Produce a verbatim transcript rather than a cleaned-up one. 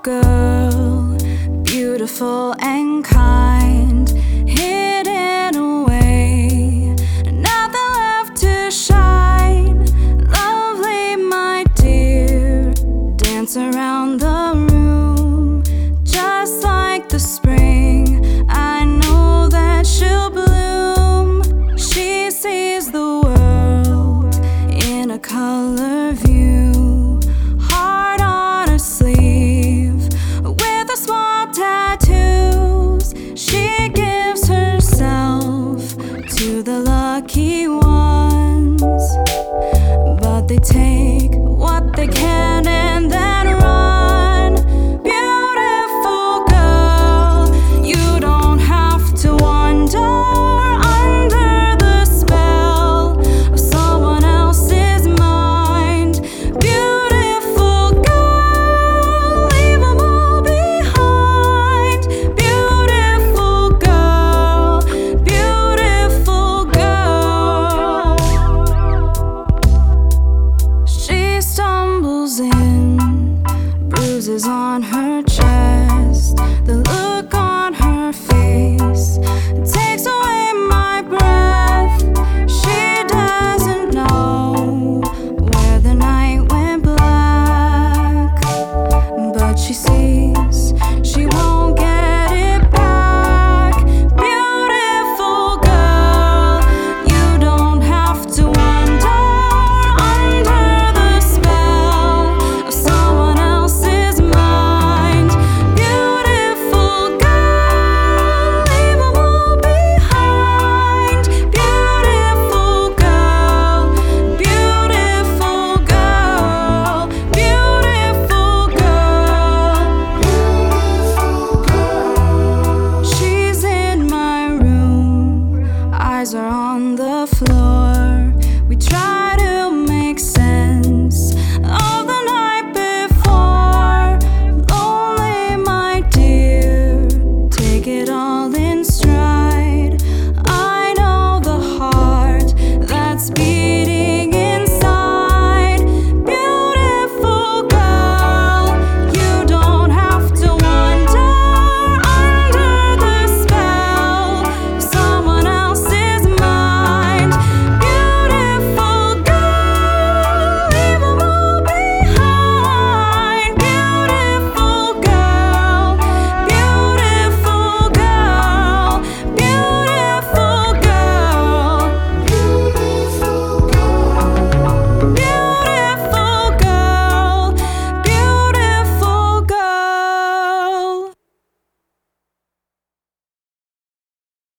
girl, beautiful and kind, hidden away, nothing left to shine. Lovely, my dear, dance around the room, just like the spring. I know that she'll bloom. She sees the world in a color view, heart on her sleeve, with her small tattoos. She gives herself to the lucky ones, but they take what they can and then run. Beautiful girl, you don't have to wonder under the spell of someone else's mind. Beautiful girl, leave them all behind. Beautiful girl, beautiful girl. She stumbles in, bruises on her chest, the look